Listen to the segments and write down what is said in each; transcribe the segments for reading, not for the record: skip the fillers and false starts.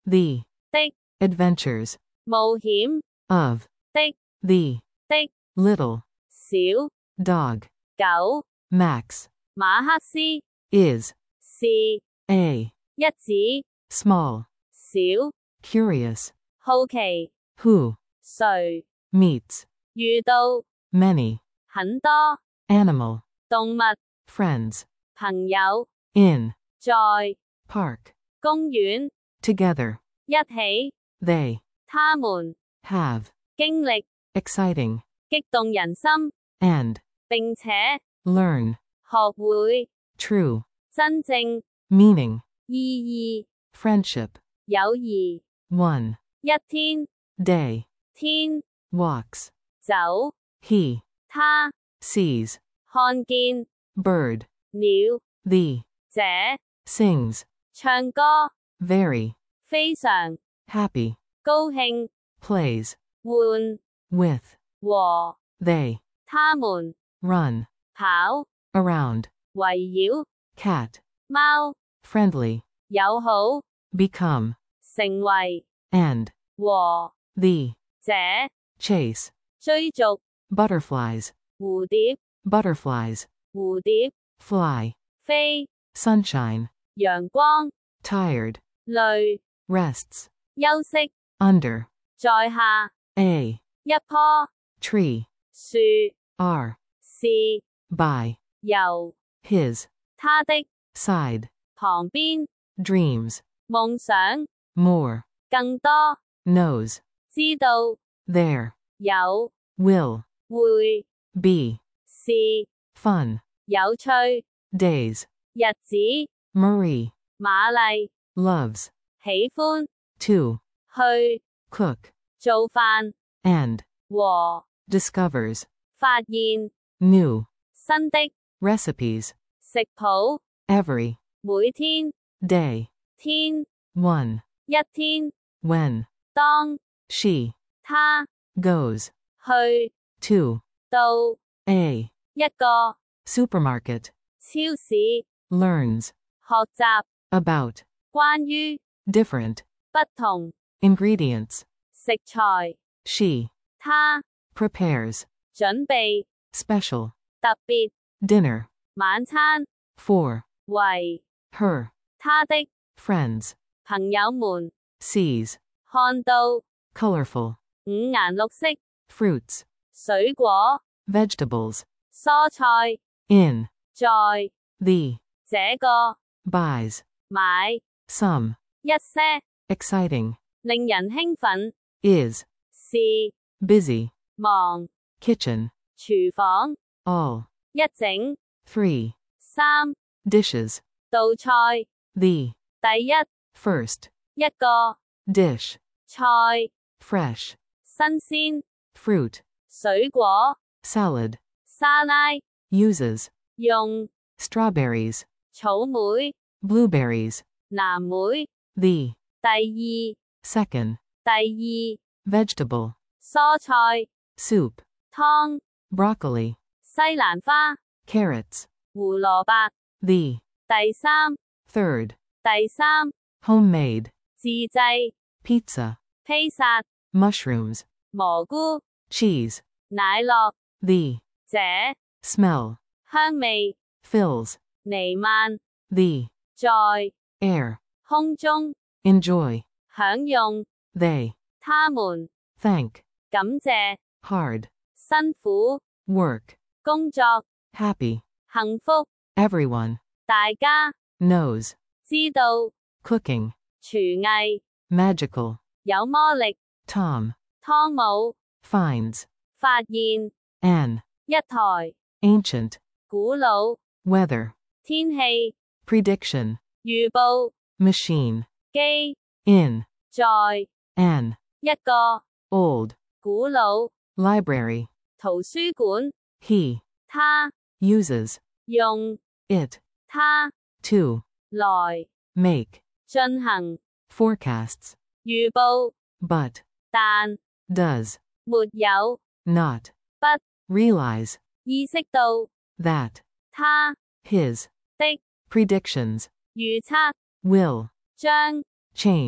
the 的 adventures 冒險 of 的 the 的 little 小 dog 狗 Max 馬克思 is 是 a 一指 small 小 curious 好奇 who 誰 meets 遇到 many 很多 animal 動物 friends 朋友 in 在 park 公園 together 一起 they 他們 have 經歷 exciting 激動人心 and 並且 learn 學會 true 真正 meaning 意義 friendship 友誼 one 一天 day 天 walks 走 he 他 sees 看見 bird 鳥 the 這 sings 唱歌 very 非常 happy 高興 plays 換 with 和 they 他們 run 跑 around 圍繞 cat 貓 friendly 友好 become 成為 and 和 the 這 chase 追逐 butterflies 蝴蝶 butterflies 蝴蝶 fly 飛 sunshine 陽光 tired 累 rests 休息 under 在下 a 一棵 tree 樹 are 是 by 由 his 他的 side 旁邊 dreams 夢想 more 更多 knows 知道 there 有 will 會 be 是 fun 有趣 days 日子 Marie 瑪麗 loves 喜歡 to 去 cook 做飯 and 和 discovers 發現 new 新的 recipes 食譜 every 每天 day 天 one 一天 when 當 she 他 goes 去 to 到 a 一個 supermarket 超市 learns 學習 about 關於 different 不同 ingredients 食材 she 他 prepares 準備 special 特別 dinner 晚餐 for 為 her 他的 friends 朋友們 sees 看到 colorful 五顏六色 fruits 水果 vegetables 蔬菜 in 在 the 這個 buys 買 some 一些 exciting 令人興奮 is 是 busy 忙 kitchen 廚房 all 一整 3 三 dishes 道菜 the 第一 first 一個 dish 菜 fresh 新鮮 fruit 水果 salad 沙拉 uses 用 strawberries 草莓 blueberries 藍莓 the 第 second 二第 vegetable 二蔬菜 soup 湯 broccoli 西蘭花 carrots 胡蘿蔔 the 第三 third 第三 homemade 自製 pizza 披薩 mushrooms 蘑菇 cheese 奶酪 the 這 smell 香味 fills 彌漫 the 在 air 空中 enjoy 享用 they 他們 thank 感謝 hard 辛苦 work 工作 happy 幸福 everyone 大家 knows 知道 cooking 廚藝 magical 有魔力 Tom 湯姆 finds 發現 an 一台 ancient 古老 weather 天氣 prediction 預報 machine 機 in 在 an 一個 old 古老 library 圖書館 he 他 uses 用 it 他 to 來 make 進行 forecasts 預報 but 但 does 沒有 not 不 realize 意識到 that 他 his 的 predictions 預測 will 將 change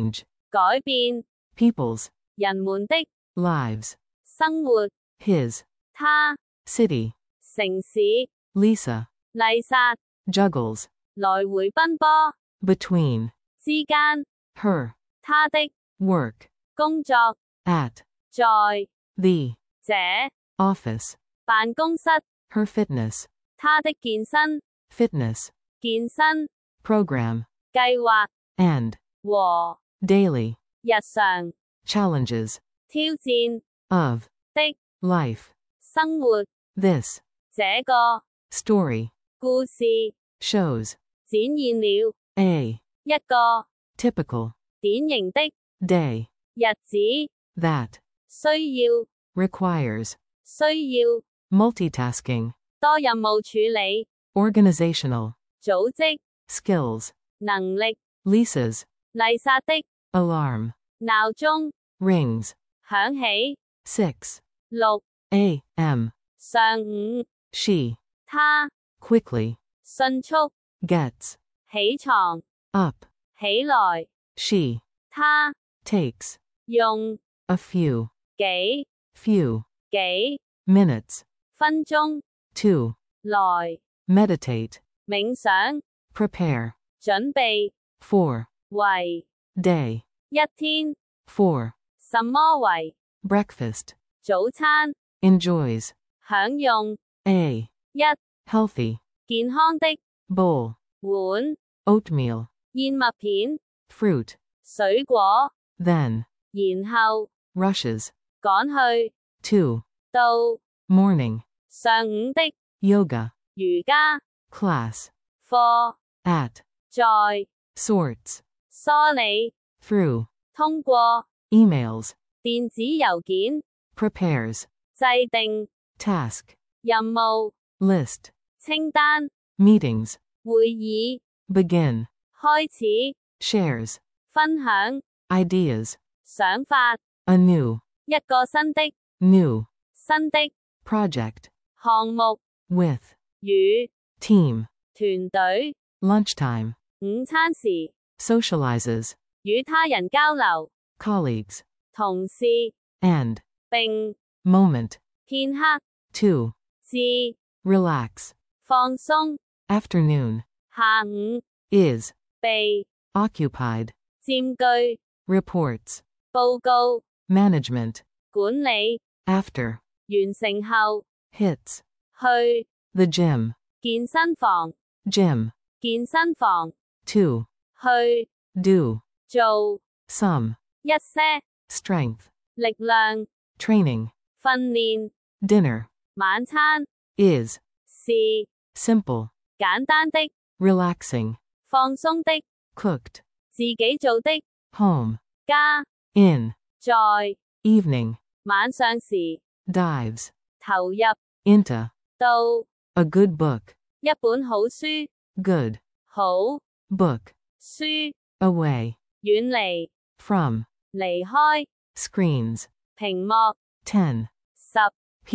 改變 people's, 人們的 lives, 生活， his, 他 city, 城市 Lisa, 麗莎 juggles, 來回奔波 between, 之間， her, 他的 work, 工作 at, 在 the, 這 office, 辦公室， her fitness, 他的健身 fitness, 健身 program, 計劃 and, 和 daily, 日常 challenges, 挑戰 of, 的 life, 生活， this, 這個 story, 故事 shows, 展現了 a, 一個 typical, 典型的 day, 日子， that, 需要 requires, 需要 multitasking, 多任務處理， organizational, 組織 skills, 能力， Lisa's, 麗莎的 alarm, 鬧鐘 rings, 響起， 6 6 a.m., 上午， she, 他 quickly, 迅速 gets, 起床， up, 起來， she, 他 takes, 用 a few, 幾 few, 幾 minutes, 分鐘 to, 來 meditate, 冥想， prepare, 準備 for, 為 day, 一天， for, 什麼為 breakfast, 早餐， enjoys, 享用 a, 一 healthy, 健康的 bowl, 碗 oatmeal, 燕麥片、 fruit, 水果， then, 然後 rushes, 趕去 to, 到 morning, 上午的 yoga, 瑜伽 class, 課， at, 在 sorts, 梳理 through, 通過 emails, 電子郵件 prepares, 制定 task, 任務 list, 清單 meetings, 會議 begin, 開始 shares, 分享 ideas, 想法 anew, 一個新的 new, 新的 project, 項目 with, 與 team, 團隊 lunchtime, 午餐時 socializes, 與他人交流 colleagues, 同事 and, 並 moment, 片刻 to, 至 relax, 放鬆 afternoon, 下午 is, 被 occupied, 佔據 reports, 報告 management, 管理 after, 完成後 hits, 去 the gym, 健身房 gym, 健身房 to, 去 do, 做 some, 一些 strength, 力量 training, 訓練 dinner, 晚餐 is, 是 simple, 簡單的 relaxing, 放鬆的 cooked, 自己做的 home, 家 in, 在 evening, 晚上時 dives, 投入 into, 到 a good book, 一本好書 good, 好 book, 書 away, 遠離 from, 離開 screens, 屏幕 10, 10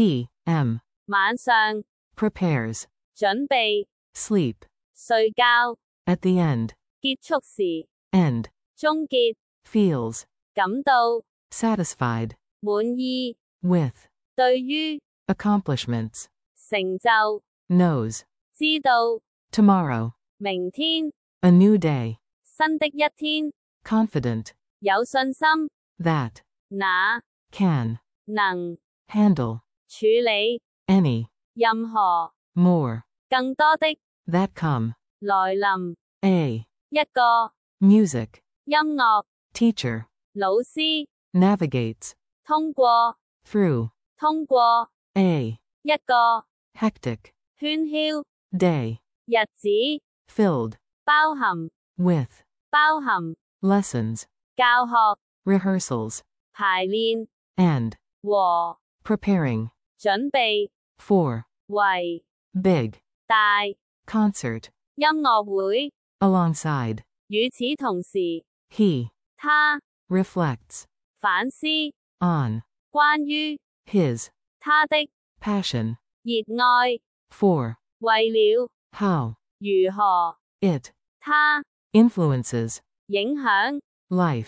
p.m., 晚上 prepares, 準備 sleep, 睡覺 at the end, 結束時 end, 終結 feels, 感到 satisfied, 滿意 with, 對於 accomplishments, 成就 knows, 知道 tomorrow, 明天 a new day, 新的一天 confident, 有信心 that, 那 can, 能 handle, 處理 any, 任何 more, 更多的 that come, 來臨 a, 一個 music, 音樂 teacher, 老師 navigates, 通過 through, 通過 a, 一個 hectic, 喧囂 day, 日子 filled, 包含 with, 包含 lessons, 教學 rehearsals, 排練 and, 和 preparing, 準備 for, 為 big, 大 concert, 音樂會 alongside, 與此同時 he, 他 reflects, 反思 on, 關於 his, 他的 passion, 熱愛 for, 為了 how, 如何 it, 他 influences, 影響 life,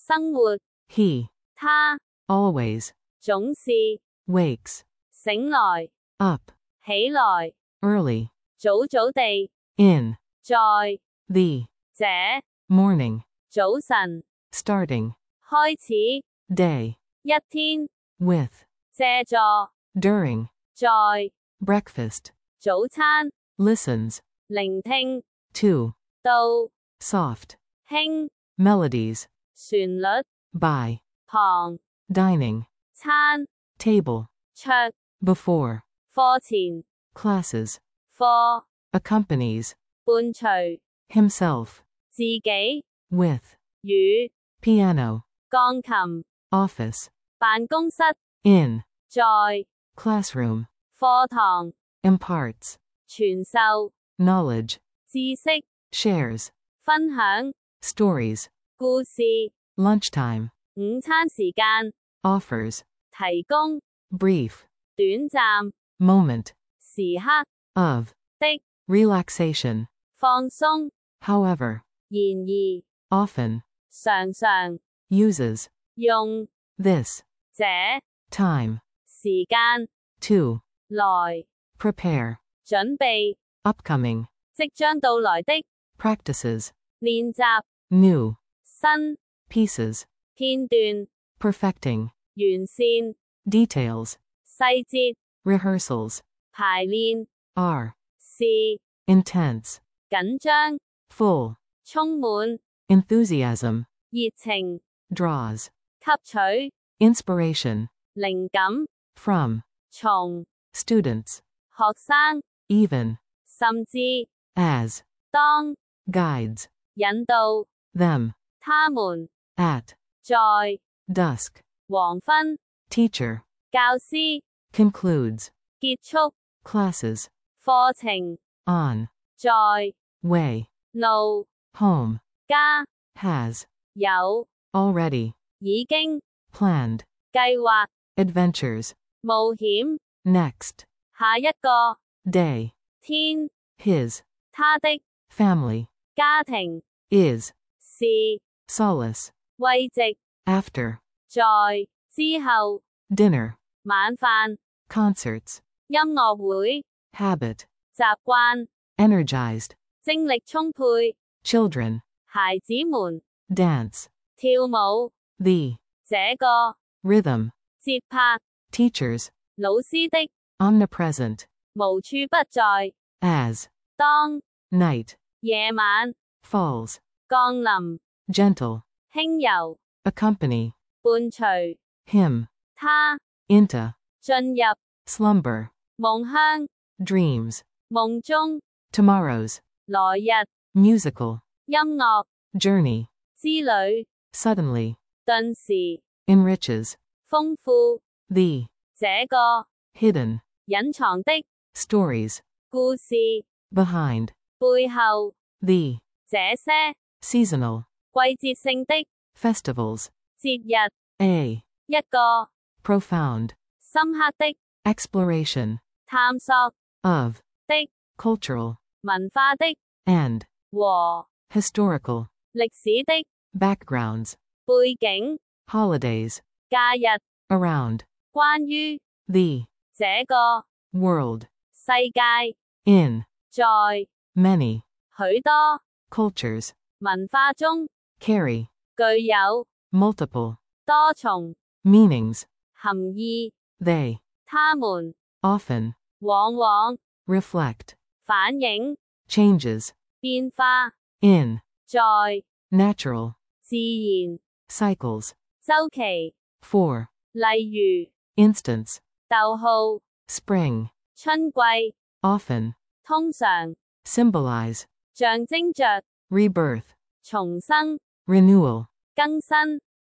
生活， he, 他， always, 總是， wakes, 醒來， up, 起來， early, 早早地， in, 在， the, 這， morning, 早晨， starting, 開始， day, 一天， with, 借助， during, 在， breakfast, 早餐， listens, 聆聽， to, 到， soft, 輕， melodies, 旋律， by, 旁， dining, 餐， table, 桌， before, 課前， classes, 課， accompanies, 伴隨， himself, 自己， with, 與， piano, 鋼琴， office, 辦公室， in, 在， classroom, 課堂， imparts, 傳授， knowledge, 知識， shares, 分享， stories, 故事， lunchtime, 午餐時間， offers, 提供， brief, 短暫， moment, 時刻， of, 的， relaxation, 放鬆， however, 然而， often, 常常， uses, 用， this, 這， time, 時間， to, 來， prepare, 準備， upcoming, 即將到來的， practices, 練習， new, 新， pieces, 片段， perfecting, 完善， details, 細節， rehearsals, 排練， are, 是， intense, 緊張， full, 充滿， enthusiasm, 熱情， draws, 吸取， inspiration, 靈感， from, 從， students, 學生， even, 甚至， as, 當， guides, 引導， them, 他們， at, 在， dusk, 黃昏， teacher, 教師， concludes, 結束， classes, 課程， on, 在， way, 路， home, 家， has, 有， already, 已經， planned, 計劃， adventures, 冒險， next, 下一個， day, 天， his, 他的， family, 家庭， is, 是， solace, 慰藉， after, 在，之後， dinner, 晚飯， concerts, 音樂會， habit, 習慣， energized, 精力充沛， children, 孩子們， dance, 跳舞， the, 這個， rhythm, 節拍， teachers, 老師的， omnipresent, 無處不在， as, 當， night, 夜晚， falls, 降臨， gentle, 輕柔， accompany, 伴隨， him, 他， into, 進入， slumber, 夢鄉， dreams, 夢中， tomorrows, 來日， musical, 音樂， journey, 之旅， suddenly, 頓時， enriches, 豐富， the, 這個， hidden, 隱藏的， stories, 故事， behind, 背後， the, 這些， seasonal, 季節性的， festivals, 節日， a, 一個， profound, 深刻的， exploration, 探索， of, 的， cultural, 文化的， and, 和， historical, 歷史的， backgrounds, 背景， holidays, 假日， around, 關於， the, 這個， world, 世界， in, 在， many, 許多， cultures, 文化中， carry, 具有， multiple, 多重， meanings, 含義， they, 他們， often, 往往， reflect, 反映， changes, 變化， in, 在， natural, 自然， cycles, 周期， for, 例如， instance, 逗號， spring, 春季， often, 通常， symbolize, 象徵着， rebirth, 重生， renewal, 更新，